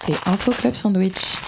c'est Info Club Sandwich.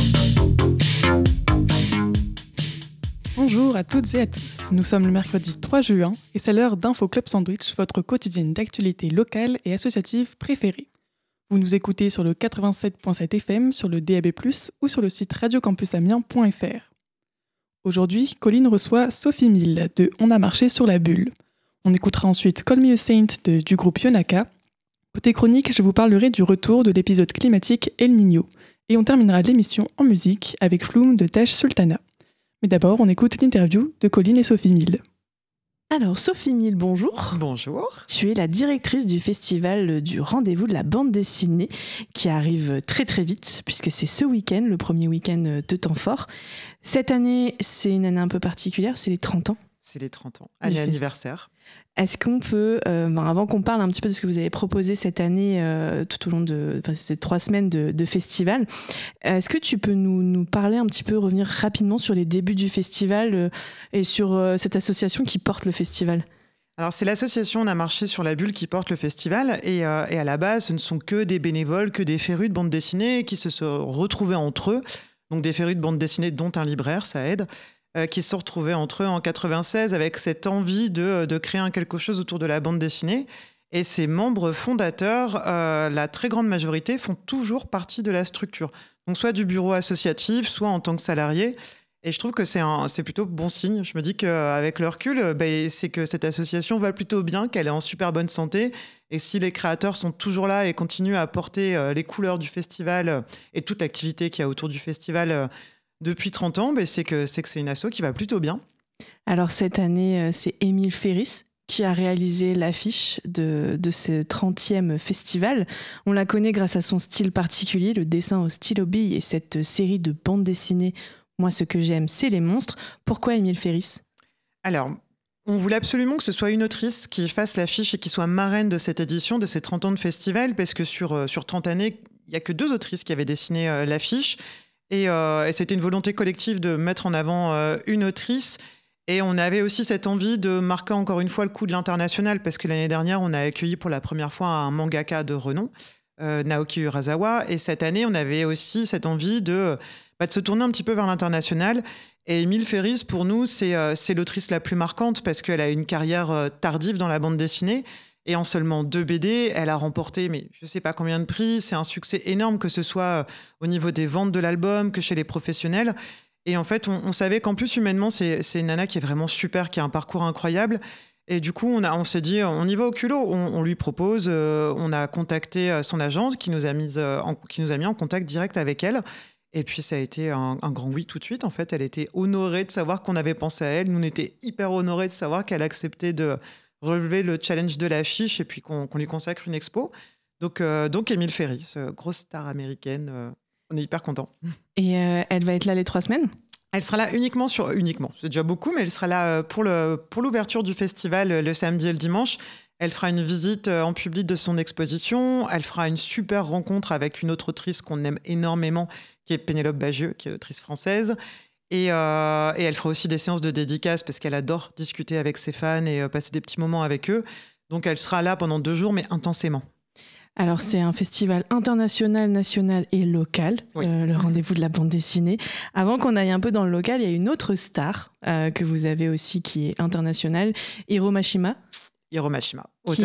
Bonjour à toutes et à tous, nous sommes le mercredi 3 juin et c'est l'heure d'Info Club Sandwich, votre quotidienne d'actualité locale et associative préférée. Vous nous écoutez sur le 87.7 FM, sur le DAB+, ou sur le site radiocampusamiens.fr. Aujourd'hui, Colline reçoit Sophie Mille de On a marché sur la bulle. On écoutera ensuite Call Me a Saint du groupe Yonaka. Côté chronique, je vous parlerai du retour de l'épisode climatique El Niño. Et on terminera l'émission en musique avec Flume de Taj Sultana. Mais d'abord, on écoute l'interview de Colline et Sophie Mille. Alors Sophie Mille, bonjour. Bonjour. Tu es la directrice du festival du Rendez-vous de la bande dessinée qui arrive très très vite puisque c'est ce week-end, le premier week-end de temps fort. Cette année, c'est une année un peu particulière, c'est les 30 ans. C'est les 30 ans, année anniversaire. Est-ce qu'on peut, avant qu'on parle un petit peu de ce que vous avez proposé cette année, tout au long de ces 3 semaines de festival, est-ce que tu peux nous parler un petit peu, revenir rapidement sur les débuts du festival et sur cette association qui porte le festival ? Alors c'est l'association On a marché sur la bulle qui porte le festival et à la base ce ne sont que des bénévoles, que des férus de bande dessinée qui se sont retrouvés entre eux, donc des férus de bande dessinée dont un libraire, ça aide, qui se sont retrouvés entre eux en 96 avec cette envie de créer quelque chose autour de la bande dessinée. Et ces membres fondateurs, la très grande majorité, font toujours partie de la structure. Donc soit du bureau associatif, soit en tant que salarié. Et je trouve que c'est plutôt bon signe. Je me dis qu'avec le recul, c'est que cette association va plutôt bien, qu'elle est en super bonne santé. Et si les créateurs sont toujours là et continuent à porter les couleurs du festival et toute l'activité qu'il y a autour du festival depuis 30 ans, c'est que c'est une asso qui va plutôt bien. Alors cette année, c'est Émile Ferris qui a réalisé l'affiche de ce 30e festival. On la connaît grâce à son style particulier, le dessin au stylo bille et cette série de bandes dessinées. Moi, ce que j'aime, c'est les monstres. Pourquoi Émile Ferris ? Alors, on voulait absolument que ce soit une autrice qui fasse l'affiche et qui soit marraine de cette édition, de ces 30 ans de festival, parce que sur 30 années, il n'y a que 2 autrices qui avaient dessiné l'affiche. Et c'était une volonté collective de mettre en avant une autrice. Et on avait aussi cette envie de marquer encore une fois le coup de l'international, parce que l'année dernière, on a accueilli pour la première fois un mangaka de renom, Naoki Urasawa. Et cette année, on avait aussi cette envie de se tourner un petit peu vers l'international. Et Émile Ferris, pour nous, c'est l'autrice la plus marquante, parce qu'elle a une carrière tardive dans la bande dessinée. Et en seulement 2 BD, elle a remporté, mais je ne sais pas combien de prix. C'est un succès énorme, que ce soit au niveau des ventes de l'album, que chez les professionnels. Et en fait, on savait qu'en plus, humainement, c'est une nana qui est vraiment super, qui a un parcours incroyable. Et du coup, on s'est dit, on y va au culot. On lui propose, on a contacté son agence qui nous a mis en contact direct avec elle. Et puis, ça a été un grand oui tout de suite. En fait, elle était honorée de savoir qu'on avait pensé à elle. Nous, on était hyper honorés de savoir qu'elle acceptait de relever le challenge de l'affiche et puis qu'on lui consacre une expo. Donc Émile Ferris, grosse star américaine, on est hyper contents. Et elle va être là les 3 semaines ? Elle sera là uniquement, c'est déjà beaucoup, mais elle sera là pour l'ouverture du festival le samedi et le dimanche. Elle fera une visite en public de son exposition. Elle fera une super rencontre avec une autre autrice qu'on aime énormément, qui est Pénélope Bagieux, qui est autrice française. Et elle fera aussi des séances de dédicaces parce qu'elle adore discuter avec ses fans et passer des petits moments avec eux. Donc elle sera là pendant 2 jours, mais intensément. Alors c'est un festival international, national et local, oui. Le Rendez-vous de la bande dessinée. Avant qu'on aille un peu dans le local, il y a une autre star que vous avez aussi qui est internationale, Hiro Mashima. Hiro Mashima,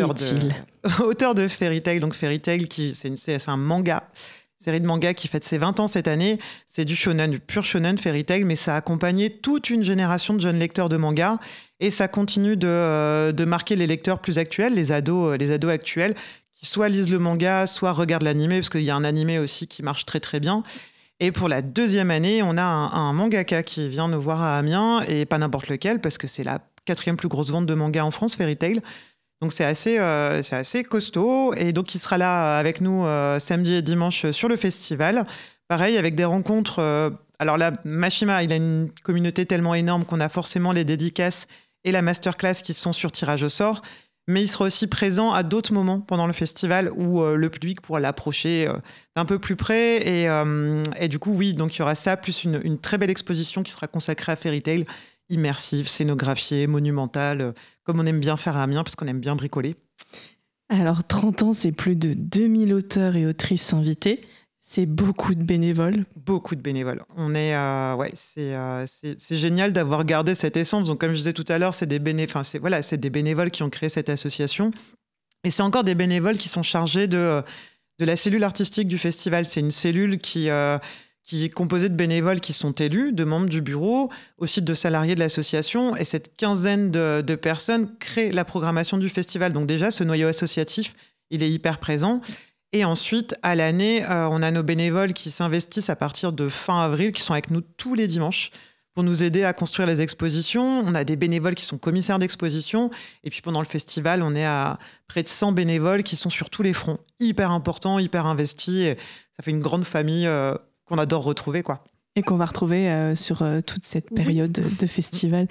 auteur de Fairy Tail. Donc Fairy Tail, c'est un manga. Série de manga qui fête ses 20 ans cette année. C'est du shonen, du pur shonen, Fairy Tail, mais ça a accompagné toute une génération de jeunes lecteurs de manga et ça continue de marquer les lecteurs plus actuels, les ados actuels, qui soit lisent le manga, soit regardent l'animé, parce qu'il y a un animé aussi qui marche très très bien. Et pour la 2e année, on a un mangaka qui vient nous voir à Amiens, et pas n'importe lequel, parce que c'est la 4e plus grosse vente de manga en France, Fairy Tail. Donc c'est assez costaud. Et donc il sera là avec nous samedi et dimanche sur le festival. Pareil, avec des rencontres. Alors là, Mashima, il a une communauté tellement énorme qu'on a forcément les dédicaces et la masterclass qui sont sur tirage au sort. Mais il sera aussi présent à d'autres moments pendant le festival où le public pourra l'approcher d'un peu plus près. Et du coup, oui, donc il y aura ça, plus une très belle exposition qui sera consacrée à Fairy Tail, immersive, scénographiée, monumentale, comme on aime bien faire à Amiens, parce qu'on aime bien bricoler. Alors, 30 ans, c'est plus de 2000 auteurs et autrices invités. C'est beaucoup de bénévoles. Beaucoup de bénévoles. C'est génial d'avoir gardé cette essence. Donc, comme je disais tout à l'heure, c'est des bénévoles qui ont créé cette association. Et c'est encore des bénévoles qui sont chargés de la cellule artistique du festival. C'est une cellule qui est composée de bénévoles qui sont élus, de membres du bureau, aussi de salariés de l'association. Et cette quinzaine de personnes crée la programmation du festival. Donc déjà, ce noyau associatif, il est hyper présent. Et ensuite, à l'année, on a nos bénévoles qui s'investissent à partir de fin avril, qui sont avec nous tous les dimanches pour nous aider à construire les expositions. On a des bénévoles qui sont commissaires d'exposition. Et puis pendant le festival, on est à près de 100 bénévoles qui sont sur tous les fronts. Hyper importants, hyper investis. Et ça fait une grande famille qu'on adore retrouver, quoi. Et qu'on va retrouver sur toute cette période de festival.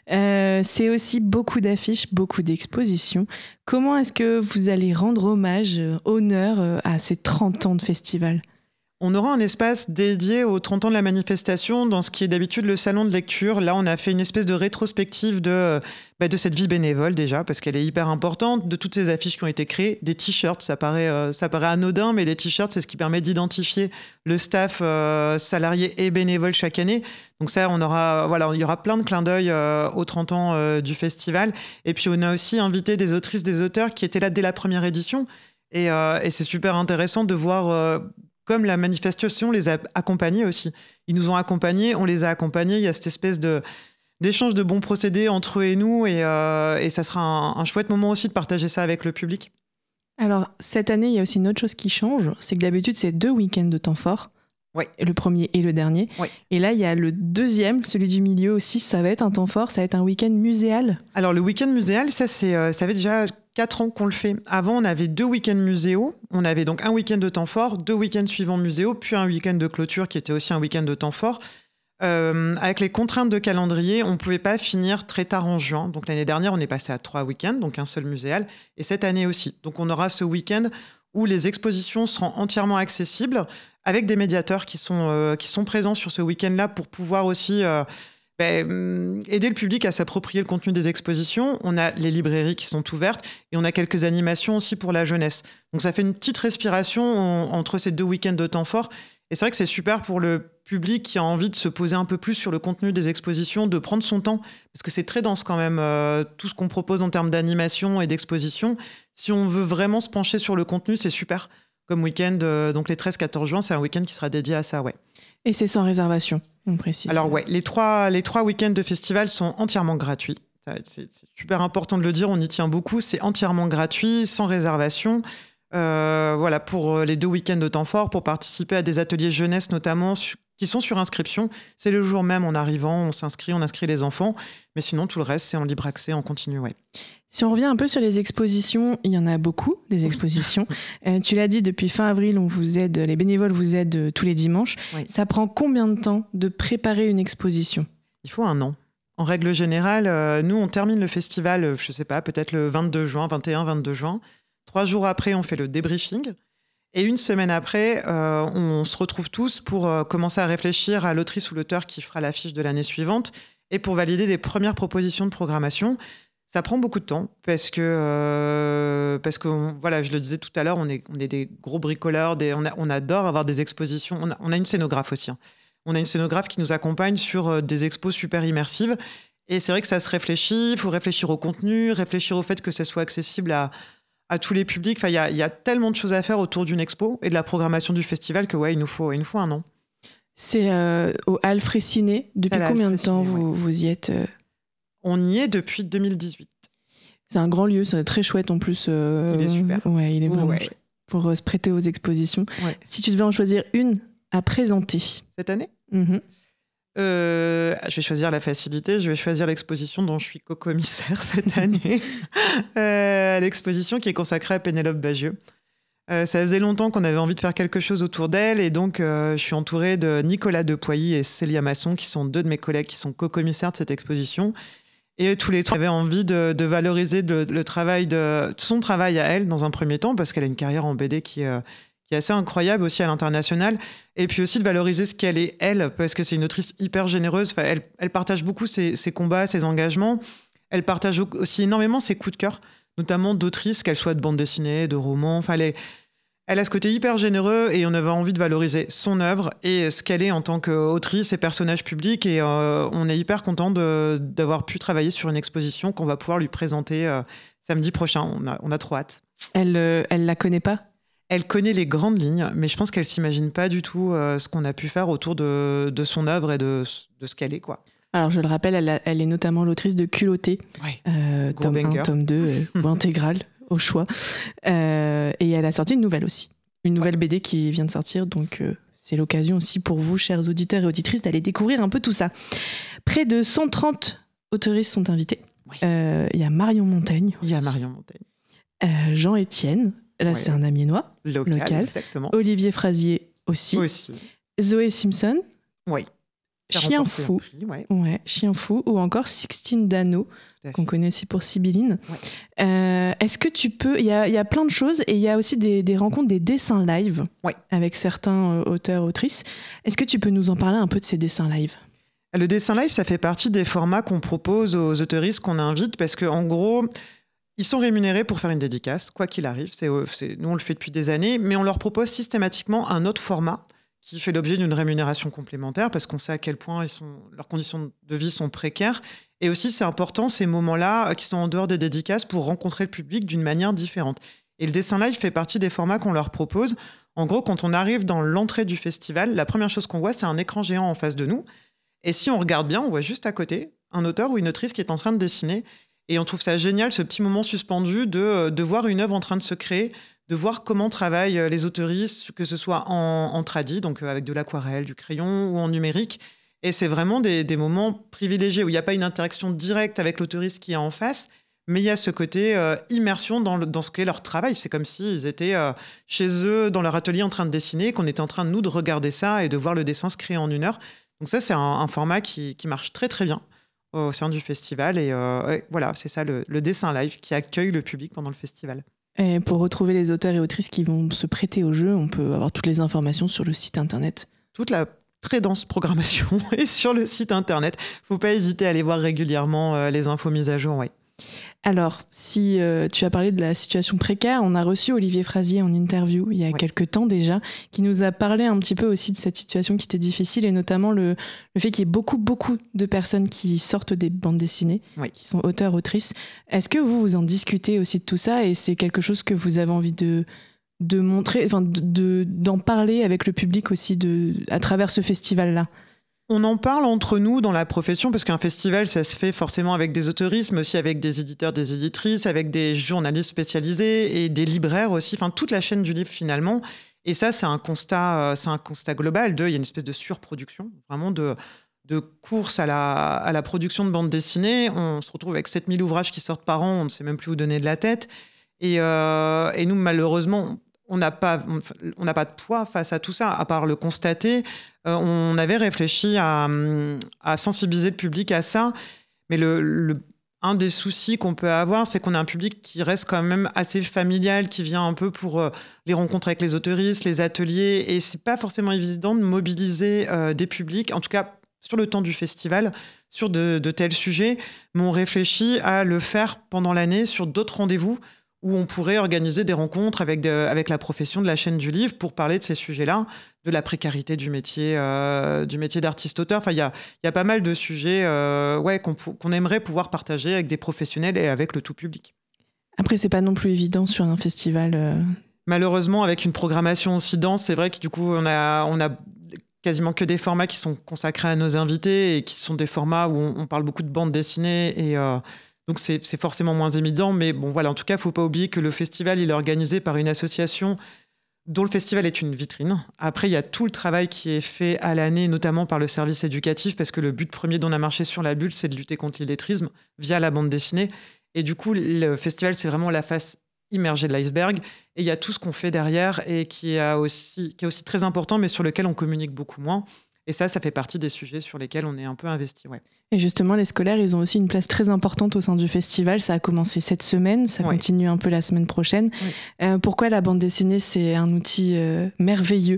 C'est aussi beaucoup d'affiches, beaucoup d'expositions. Comment est-ce que vous allez rendre hommage, honneur à ces 30 ans de festival ? On aura un espace dédié aux 30 ans de la manifestation dans ce qui est d'habitude le salon de lecture. Là, on a fait une espèce de rétrospective de cette vie bénévole déjà, parce qu'elle est hyper importante, de toutes ces affiches qui ont été créées, des t-shirts, ça paraît anodin, mais les t-shirts, c'est ce qui permet d'identifier le staff salarié et bénévole chaque année. Donc ça, il y aura plein de clins d'œil aux 30 ans du festival. Et puis, on a aussi invité des autrices, des auteurs qui étaient là dès la première édition. Et c'est super intéressant de voir... comme la manifestation les a accompagnés aussi. Ils nous ont accompagnés, on les a accompagnés. Il y a cette espèce d'échange de bons procédés entre eux et nous. Et ça sera un chouette moment aussi de partager ça avec le public. Alors, cette année, il y a aussi une autre chose qui change. C'est que d'habitude, c'est 2 week-ends de temps fort. Oui. Le premier et le dernier. Oui. Et là, il y a le deuxième, celui du milieu aussi. Ça va être un temps fort, ça va être un week-end muséal. Alors, le week-end muséal, ça fait déjà 4 ans qu'on le fait. Avant, on avait 2 week-ends muséaux. On avait donc un week-end de temps fort, 2 week-ends suivants muséaux, puis un week-end de clôture qui était aussi un week-end de temps fort. Avec les contraintes de calendrier, on ne pouvait pas finir très tard en juin. Donc l'année dernière, on est passé à 3 week-ends, donc un seul muséal. Et cette année aussi. Donc on aura ce week-end où les expositions seront entièrement accessibles avec des médiateurs qui sont présents sur ce week-end-là pour pouvoir aussi... aider le public à s'approprier le contenu des expositions. On a les librairies qui sont ouvertes et on a quelques animations aussi pour la jeunesse. Donc ça fait une petite respiration entre ces 2 week-ends de temps fort. Et c'est vrai que c'est super pour le public qui a envie de se poser un peu plus sur le contenu des expositions, de prendre son temps, parce que c'est très dense quand même, tout ce qu'on propose en termes d'animation et d'exposition. Si on veut vraiment se pencher sur le contenu, c'est super. Comme week-end, donc les 13-14 juin, c'est un week-end qui sera dédié à ça, ouais. Et c'est sans réservation, on précise. Alors ouais, les trois week-ends de festival sont entièrement gratuits. C'est super important de le dire, on y tient beaucoup. C'est entièrement gratuit, sans réservation. Pour les 2 week-ends de temps fort, pour participer à des ateliers jeunesse notamment, qui sont sur inscription. C'est le jour même en arrivant, on s'inscrit, on inscrit les enfants. Mais sinon, tout le reste, c'est en libre accès, en continu, ouais. Si on revient un peu sur les expositions, il y en a beaucoup, des expositions. Tu l'as dit, depuis fin avril, on vous aide, les bénévoles vous aident tous les dimanches. Oui. Ça prend combien de temps de préparer une exposition ? Il faut 1 an. En règle générale, nous, on termine le festival, je ne sais pas, peut-être le 22 juin, 21-22 juin. 3 jours après, on fait le débriefing. Et 1 semaine après, on se retrouve tous pour commencer à réfléchir à l'autrice ou l'auteur qui fera l'affiche de l'année suivante et pour valider des premières propositions de programmation. Ça prend beaucoup de temps parce que je le disais tout à l'heure, on est des gros bricoleurs, on adore avoir des expositions. On a une scénographe aussi. Hein. On a une scénographe qui nous accompagne sur des expos super immersives. Et c'est vrai que ça se réfléchit, il faut réfléchir au contenu, réfléchir au fait que ça soit accessible à tous les publics. Enfin, il y a tellement de choses à faire autour d'une expo et de la programmation du festival que il nous faut 1 an. C'est au Halles Fraissinet. Depuis combien de temps vous y êtes On y est depuis 2018. C'est un grand lieu, c'est très chouette en plus. Il est super. Ouais, il est vraiment chouette pour se prêter aux expositions. Ouais. Si tu devais en choisir une à présenter. Cette année je vais choisir la facilité, je vais choisir l'exposition dont je suis co-commissaire cette année. L'exposition qui est consacrée à Pénélope Bagieux. Ça faisait longtemps qu'on avait envie de faire quelque chose autour d'elle et donc je suis entourée de Nicolas Depoilly et Célia Masson qui sont 2 de mes collègues qui sont co-commissaires de cette exposition. Et tous les 3 avaient envie de valoriser son travail à elle dans un premier temps parce qu'elle a une carrière en BD qui est assez incroyable aussi à l'international, et puis aussi de valoriser ce qu'elle est, elle, parce que c'est une autrice hyper généreuse. Enfin, elle partage beaucoup ses combats, ses engagements. Elle partage aussi énormément ses coups de cœur, notamment d'autrices, qu'elles soient de bande dessinée, de romans. Enfin, Elle a ce côté hyper généreux et on avait envie de valoriser son œuvre et ce qu'elle est en tant qu'autrice et personnage public. Et on est hyper content d'avoir pu travailler sur une exposition qu'on va pouvoir lui présenter samedi prochain. On a trop hâte. Elle la connaît pas ? Elle connaît les grandes lignes, mais je pense qu'elle s'imagine pas du tout ce qu'on a pu faire autour de son œuvre et de ce qu'elle est, quoi. Alors, je le rappelle, elle est notamment l'autrice de Culotté, tome 1, tome 2, ou intégrale, au choix. Et elle a sorti une nouvelle aussi. Une nouvelle BD qui vient de sortir, donc c'est l'occasion aussi pour vous, chers auditeurs et auditrices, d'aller découvrir un peu tout ça. Près de 130 autoristes sont invités. Il y a Marion Montaigne. Jean Etienne, là c'est un Amiénois, local. Exactement. Olivier Frazier aussi. Zoé Simpson. Chien Fou. Chien Fou. Ou encore Sixtine Dano, qu'on connaît aussi pour Sibylline. Est-ce que tu peux... Il y a plein de choses et il y a aussi des rencontres, des dessins live avec certains auteurs, autrices. Est-ce que tu peux nous en parler un peu de ces dessins live ? Le dessin live, ça fait partie des formats qu'on propose aux autoristes qu'on invite parce qu'en gros, ils sont rémunérés pour faire une dédicace, quoi qu'il arrive. Nous, on le fait depuis des années, mais on leur propose systématiquement un autre format qui fait l'objet d'une rémunération complémentaire parce qu'on sait à quel point leurs conditions de vie sont précaires. Et aussi, c'est important, ces moments-là qui sont en dehors des dédicaces pour rencontrer le public d'une manière différente. Et le dessin live fait partie des formats qu'on leur propose. En gros, quand on arrive dans l'entrée du festival, la première chose qu'on voit, c'est un écran géant en face de nous. Et si on regarde bien, on voit juste à côté un auteur ou une autrice qui est en train de dessiner. Et on trouve ça génial, ce petit moment suspendu de voir une œuvre en train de se créer, de voir comment travaillent les autoristes, que ce soit en tradi, donc avec de l'aquarelle, du crayon ou en numérique. Et c'est vraiment des moments privilégiés où il n'y a pas une interaction directe avec l'autoriste qui est en face, mais il y a ce côté immersion dans ce qu'est leur travail. C'est comme s'ils étaient chez eux, dans leur atelier, en train de dessiner, qu'on était en train, nous, de regarder ça et de voir le dessin se créer en 1 heure. Donc ça, c'est un format qui marche très, très bien au sein du festival. Et voilà, c'est ça, le dessin live qui accueille le public pendant le festival. Et pour retrouver les auteurs et autrices qui vont se prêter au jeu, on peut avoir toutes les informations sur le site internet. Toute la très dense programmation est sur le site internet. Faut pas hésiter à aller voir régulièrement les infos mises à jour. Alors, si tu as parlé de la situation précaire, on a reçu Olivier Frazier en interview il y a quelques temps déjà, qui nous a parlé un petit peu aussi de cette situation qui était difficile et notamment le fait qu'il y ait beaucoup de personnes qui sortent des bandes dessinées, qui sont auteurs, autrices. Est-ce que vous en discutez aussi de tout ça et c'est quelque chose que vous avez envie de montrer, enfin d'en parler avec le public aussi à travers ce festival-là ? On en parle entre nous dans la profession parce qu'un festival, ça se fait forcément avec des autoristes, mais aussi avec des éditeurs, des éditrices, avec des journalistes spécialisés et des libraires aussi, enfin toute la chaîne du livre finalement. Et ça, c'est un constat global il y a une espèce de surproduction, vraiment de course à la production de bandes dessinées. On se retrouve avec 7000 ouvrages qui sortent par an, on ne sait même plus où donner de la tête. Et nous, malheureusement, on n'a pas de poids face à tout ça, à part le constater. On avait réfléchi à sensibiliser le public à ça, mais un des soucis qu'on peut avoir, c'est qu'on a un public qui reste quand même assez familial, qui vient un peu pour les rencontres avec les autoristes, les ateliers, et c'est pas forcément évident de mobiliser des publics, en tout cas sur le temps du festival, sur de tels sujets, mais on réfléchit à le faire pendant l'année sur d'autres rendez-vous où on pourrait organiser des rencontres avec la profession de la chaîne du livre pour parler de ces sujets-là, de la précarité du métier d'artiste-auteur. Enfin, il y a pas mal de sujets qu'on aimerait pouvoir partager avec des professionnels et avec le tout public. Après, c'est pas non plus évident sur un festival. Malheureusement, avec une programmation aussi dense, c'est vrai que du coup, on a quasiment que des formats qui sont consacrés à nos invités et qui sont des formats où on parle beaucoup de bandes dessinées et donc c'est forcément moins évident, mais bon voilà, en tout cas, il ne faut pas oublier que le festival, il est organisé par une association dont le festival est une vitrine. Après, il y a tout le travail qui est fait à l'année, notamment par le service éducatif, parce que le but premier dont on a marché sur la bulle, c'est de lutter contre l'illettrisme via la bande dessinée. Et du coup, le festival, c'est vraiment la face immergée de l'iceberg. Et il y a tout ce qu'on fait derrière et qui est aussi très important, mais sur lequel on communique beaucoup moins. Et ça fait partie des sujets sur lesquels on est un peu investi. Et justement, les scolaires, ils ont aussi une place très importante au sein du festival. Ça a commencé cette semaine, ça continue un peu la semaine prochaine. Pourquoi la bande dessinée, c'est un outil merveilleux,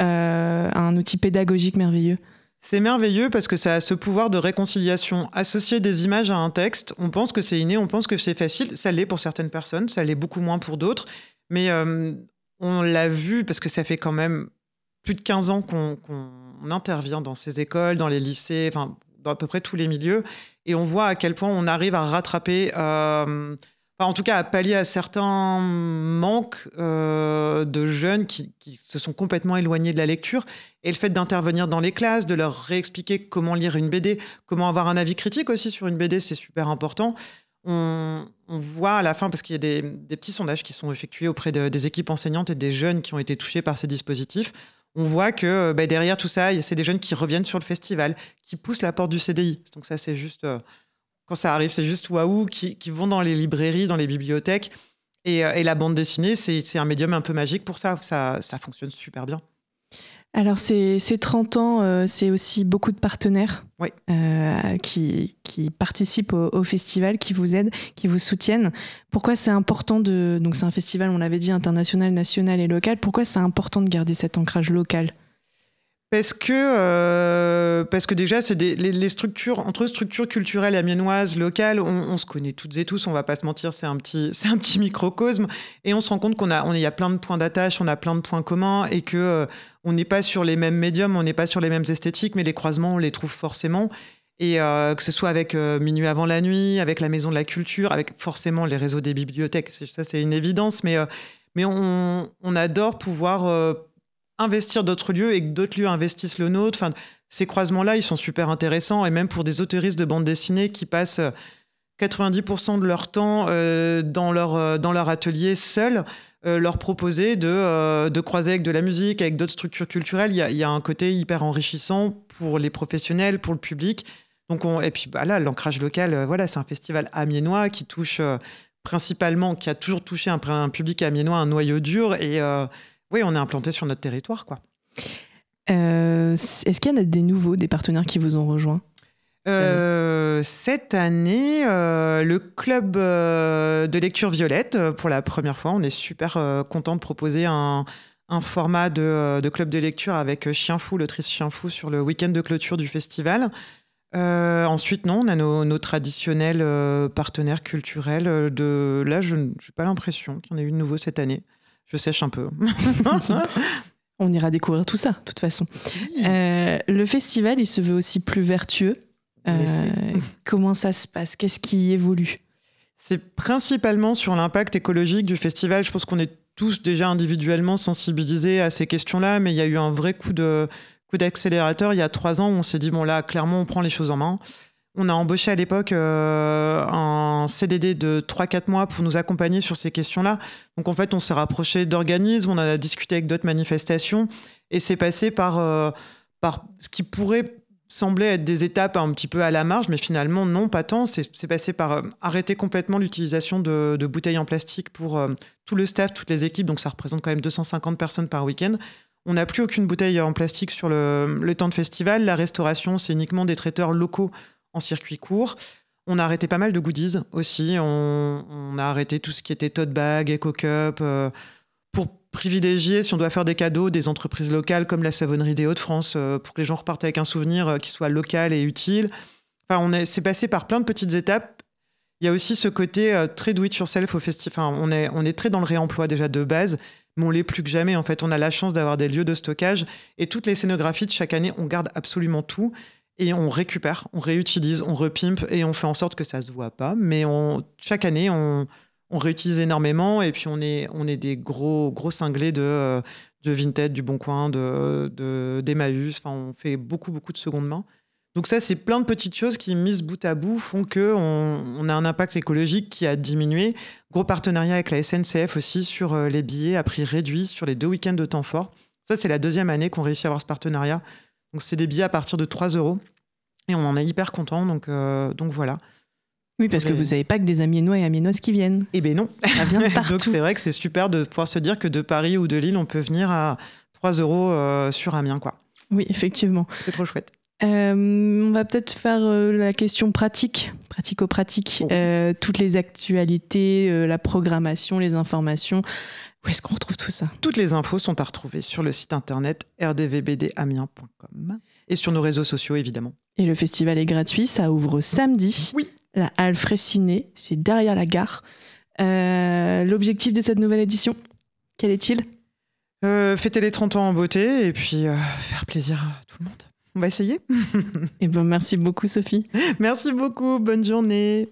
un outil pédagogique merveilleux ? C'est merveilleux parce que ça a ce pouvoir de réconciliation. Associer des images à un texte, on pense que c'est inné, on pense que c'est facile. Ça l'est pour certaines personnes, ça l'est beaucoup moins pour d'autres. Mais on l'a vu parce que ça fait quand même plus de 15 ans qu'on intervient dans ces écoles, dans les lycées, enfin, dans à peu près tous les milieux. Et on voit à quel point on arrive à rattraper, en tout cas à pallier à certains manques de jeunes qui se sont complètement éloignés de la lecture. Et le fait d'intervenir dans les classes, de leur réexpliquer comment lire une BD, comment avoir un avis critique aussi sur une BD, c'est super important. On voit à la fin, parce qu'il y a des petits sondages qui sont effectués auprès des équipes enseignantes et des jeunes qui ont été touchés par ces dispositifs, on voit que derrière tout ça, c'est des jeunes qui reviennent sur le festival, qui poussent la porte du CDI. Donc ça, c'est juste, quand ça arrive, c'est juste waouh, qui vont dans les librairies, dans les bibliothèques. Et la bande dessinée, c'est un médium un peu magique pour ça. Ça fonctionne super bien. Alors, ces 30 ans, c'est aussi beaucoup de partenaires qui participent au festival, qui vous aident, qui vous soutiennent. Pourquoi c'est important donc c'est un festival, on l'avait dit, international, national et local. Pourquoi c'est important de garder cet ancrage local ? Parce que déjà, c'est les structures, entre structures culturelles amiénoises, locales, on se connaît toutes et tous, on va pas se mentir, c'est un petit microcosme. Et on se rend compte il y a plein de points d'attache, on a plein de points communs et que on n'est pas sur les mêmes médiums, on n'est pas sur les mêmes esthétiques, mais les croisements, on les trouve forcément. Et que ce soit avec Minuit avant la nuit, avec la Maison de la Culture, avec forcément les réseaux des bibliothèques, ça c'est une évidence, mais on adore pouvoir investir d'autres lieux et que d'autres lieux investissent le nôtre. Enfin, ces croisements-là, ils sont super intéressants. Et même pour des autoristes de bande dessinée qui passent 90% de leur temps dans leur atelier seuls, leur proposer de croiser avec de la musique, avec d'autres structures culturelles, il y a un côté hyper enrichissant pour les professionnels, pour le public. Donc et puis là, l'ancrage local, c'est un festival amiénois qui touche principalement, qui a toujours touché un public amiénois, un noyau dur. Et oui, on est implanté sur notre territoire, quoi. Est-ce qu'il y en a des nouveaux, des partenaires qui vous ont rejoint cette année, le club de lecture Violette, pour la première fois, on est super content de proposer un format de club de lecture avec Chien Fou, l'autrice Chien Fou, sur le week-end de clôture du festival. Ensuite, on a nos traditionnels partenaires culturels. Là, je n'ai pas l'impression qu'il y en ait eu de nouveau cette année. Je sèche un peu. On ira découvrir tout ça, de toute façon. Oui. Le festival, il se veut aussi plus vertueux. Comment ça se passe ? Qu'est-ce qui évolue ? C'est principalement sur l'impact écologique du festival. Je pense qu'on est tous déjà individuellement sensibilisés à ces questions-là, mais il y a eu un vrai coup d'accélérateur il y a 3 ans où on s'est dit, bon là, clairement, on prend les choses en main. On a embauché à l'époque un CDD de 3-4 mois pour nous accompagner sur ces questions-là. Donc en fait, on s'est rapproché d'organismes, on a discuté avec d'autres manifestations et c'est passé par ce qui pourrait sembler être des étapes un petit peu à la marge, mais finalement non, pas tant. C'est passé par arrêter complètement l'utilisation de bouteilles en plastique pour tout le staff, toutes les équipes, donc ça représente quand même 250 personnes par week-end. On n'a plus aucune bouteille en plastique sur le temps de festival. La restauration, c'est uniquement des traiteurs locaux en circuit court. On a arrêté pas mal de goodies aussi. On a arrêté tout ce qui était tote bag, éco-cup, pour privilégier, si on doit faire des cadeaux, des entreprises locales comme la Savonnerie des Hauts-de-France, pour que les gens repartent avec un souvenir qui soit local et utile. Enfin, c'est passé par plein de petites étapes. Il y a aussi ce côté très do-it-yourself au festival. Enfin, on est très dans le réemploi déjà de base, mais on l'est plus que jamais. En fait, on a la chance d'avoir des lieux de stockage et toutes les scénographies de chaque année, on garde absolument tout. Et on récupère, on réutilise, on repimpe et on fait en sorte que ça ne se voit pas. Mais chaque année, on réutilise énormément et puis on est des gros cinglés de Vinted, du Bon Coin, d'Emmaüs. Enfin, on fait beaucoup de seconde main. Donc ça, c'est plein de petites choses qui, mises bout à bout, font qu'on a un impact écologique qui a diminué. Gros partenariat avec la SNCF aussi sur les billets à prix réduit sur les 2 week-ends de temps fort. Ça, c'est la 2e année qu'on réussit à avoir ce partenariat. Donc, c'est des billets à partir de 3 € et on en est hyper content. Donc voilà. Oui, parce que vous n'avez pas que des Amiénois et Amiénoises qui viennent. Eh bien non. Ça vient de partout. Donc, c'est vrai que c'est super de pouvoir se dire que de Paris ou de Lille, on peut venir à 3 € sur Amiens, quoi. Oui, effectivement. C'est trop chouette. On va peut-être faire la question pratico-pratique. Oh. Toutes les actualités, la programmation, les informations. Où est-ce qu'on retrouve tout ça ? Toutes les infos sont à retrouver sur le site internet rdvbdamiens.com et sur nos réseaux sociaux, évidemment. Et le festival est gratuit, ça ouvre samedi. Oui. La halle Fraissinet, c'est derrière la gare. L'objectif de cette nouvelle édition, quel est-il ? Fêter les 30 ans en beauté et puis faire plaisir à tout le monde. On va essayer. Et ben, merci beaucoup, Sophie. Merci beaucoup. Bonne journée.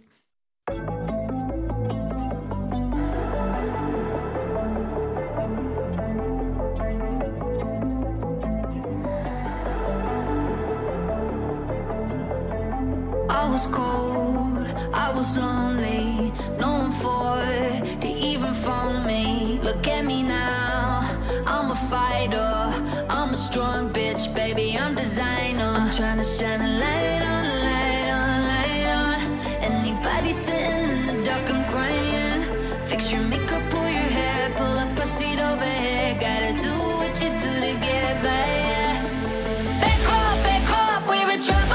I was cold, I was lonely, no one fought to even phone me. Look at me now, I'm a fighter, I'm a strong bitch, baby, I'm designer. I'm trying to shine a light on, light on, light on. Anybody sitting in the dark and crying, fix your makeup, pull your hair, pull up a seat over here. Gotta do what you do to get by, yeah. Back up, we're in trouble.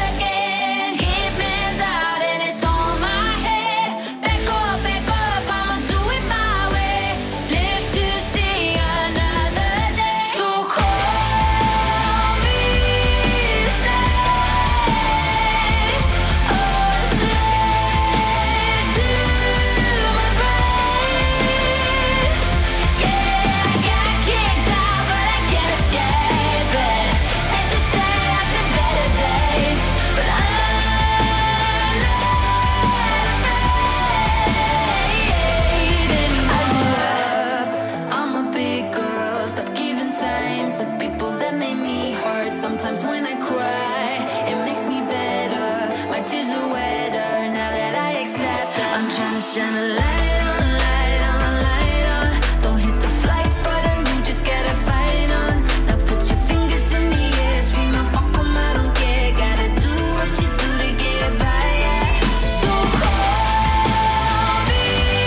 Shine a light on, light on, light on. Don't hit the flight button, you just gotta fight on. Now put your fingers in the air, screaming fuck 'em, I don't care. Gotta do what you do to get by, yeah. So call me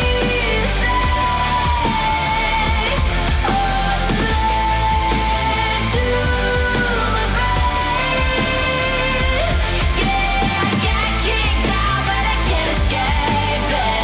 saint or slave to my pride. Yeah, I got kicked out, but I can't escape it.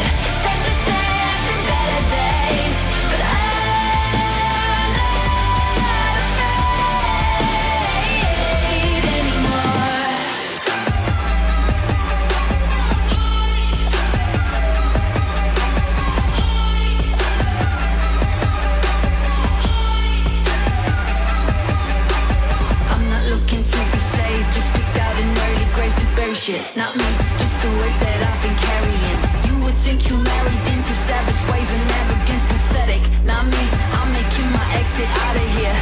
Shit, not me, just the weight that I've been carrying. You would think you married into savage ways and arrogance pathetic. Not me, I'm making my exit out of here.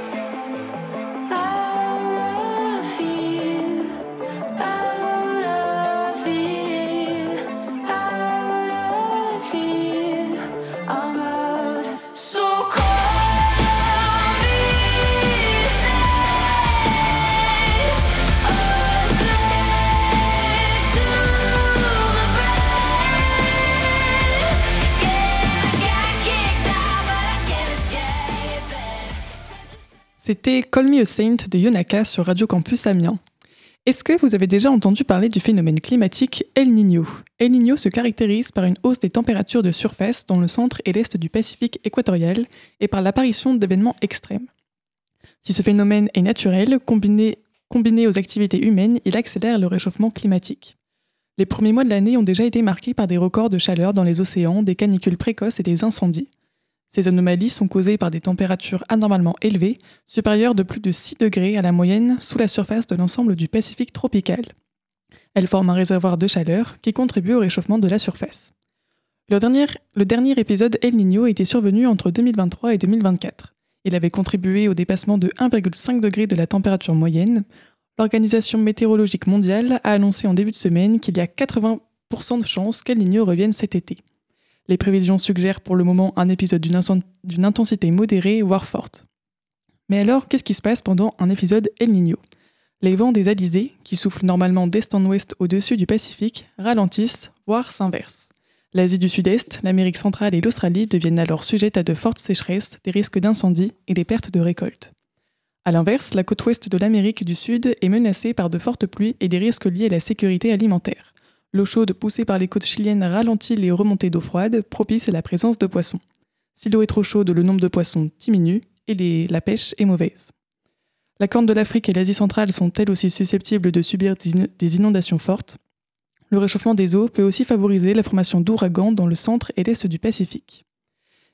Out of here, out of here, out of here, I'm out. So call me saint or slave to my pride. Yeah, I got kicked out, but I can't escape it. C'était Call Me a Saint de Yonaka sur Radio Campus Amiens. Est-ce que vous avez déjà entendu parler du phénomène climatique El Niño ? El Niño se caractérise par une hausse des températures de surface dans le centre et l'est du Pacifique équatorial et par l'apparition d'événements extrêmes. Si ce phénomène est naturel, combiné aux activités humaines, il accélère le réchauffement climatique. Les premiers mois de l'année ont déjà été marqués par des records de chaleur dans les océans, des canicules précoces et des incendies. Ces anomalies sont causées par des températures anormalement élevées, supérieures de plus de 6 degrés à la moyenne sous la surface de l'ensemble du Pacifique tropical. Elles forment un réservoir de chaleur qui contribue au réchauffement de la surface. Le dernier épisode El Niño était survenu entre 2023 et 2024. Il avait contribué au dépassement de 1,5 degré de la température moyenne. L'Organisation météorologique mondiale a annoncé en début de semaine qu'il y a 80% de chances qu'El Niño revienne cet été. Les prévisions suggèrent pour le moment un épisode d'une intensité modérée, voire forte. Mais alors, qu'est-ce qui se passe pendant un épisode El Niño ? Les vents des alizés, qui soufflent normalement d'est en ouest au-dessus du Pacifique, ralentissent, voire s'inversent. L'Asie du Sud-Est, l'Amérique centrale et l'Australie deviennent alors sujettes à de fortes sécheresses, des risques d'incendie et des pertes de récoltes. A l'inverse, la côte ouest de l'Amérique du Sud est menacée par de fortes pluies et des risques liés à la sécurité alimentaire. L'eau chaude poussée par les côtes chiliennes ralentit les remontées d'eau froide, propice à la présence de poissons. Si l'eau est trop chaude, le nombre de poissons diminue et la pêche est mauvaise. La Corne de l'Afrique et l'Asie centrale sont elles aussi susceptibles de subir des inondations fortes. Le réchauffement des eaux peut aussi favoriser la formation d'ouragans dans le centre et l'est du Pacifique.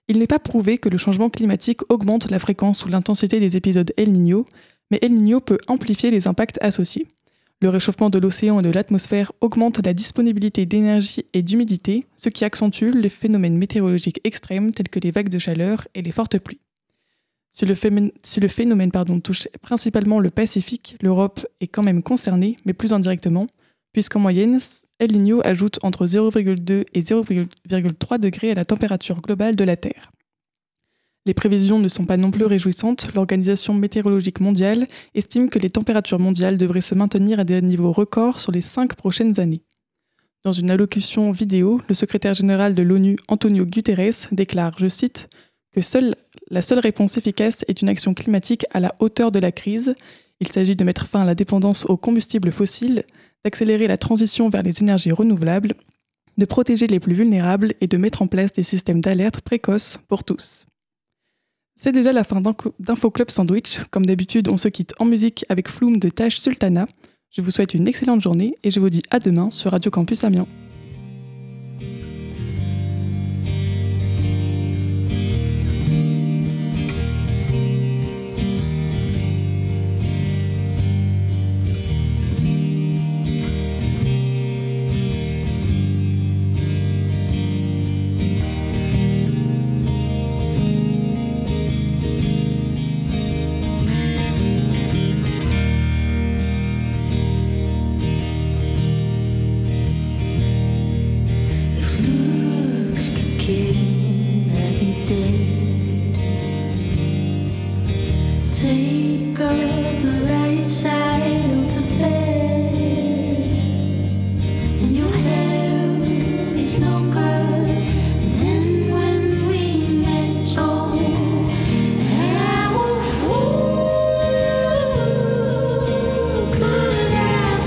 Il n'est pas prouvé que le changement climatique augmente la fréquence ou l'intensité des épisodes El Niño, mais El Niño peut amplifier les impacts associés. Le réchauffement de l'océan et de l'atmosphère augmente la disponibilité d'énergie et d'humidité, ce qui accentue les phénomènes météorologiques extrêmes tels que les vagues de chaleur et les fortes pluies. Si le phénomène touche principalement le Pacifique, l'Europe est quand même concernée, mais plus indirectement, puisqu'en moyenne, El Niño ajoute entre 0,2 et 0,3 degrés à la température globale de la Terre. Les prévisions ne sont pas non plus réjouissantes. L'Organisation météorologique mondiale estime que les températures mondiales devraient se maintenir à des niveaux records sur les 5 prochaines années. Dans une allocution vidéo, le secrétaire général de l'ONU, Antonio Guterres, déclare, je cite, que la seule réponse efficace est une action climatique à la hauteur de la crise. Il s'agit de mettre fin à la dépendance aux combustibles fossiles, d'accélérer la transition vers les énergies renouvelables, de protéger les plus vulnérables et de mettre en place des systèmes d'alerte précoces pour tous. C'est déjà la fin d'Info Club Sandwich. Comme d'habitude, on se quitte en musique avec Flume de Taj Sultana. Je vous souhaite une excellente journée et je vous dis à demain sur Radio Campus Amiens. Take up the right side of the bed, and your hair is longer than when we met. So how could I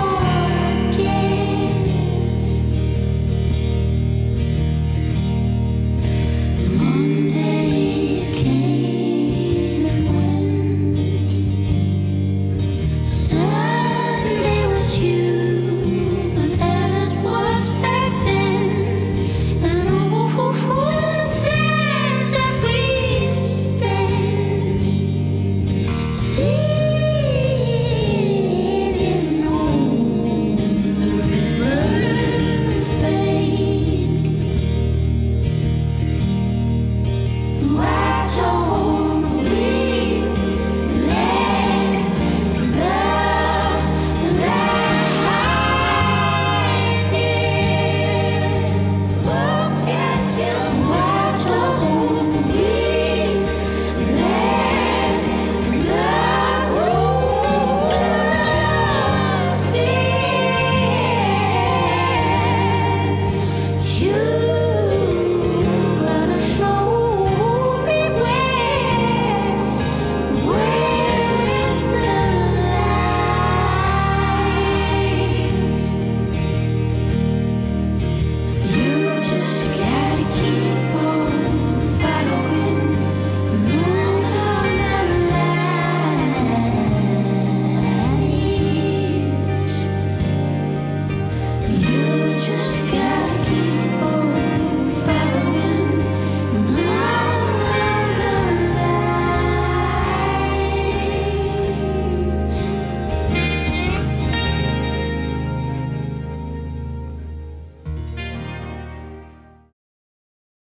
forget? Mondays came.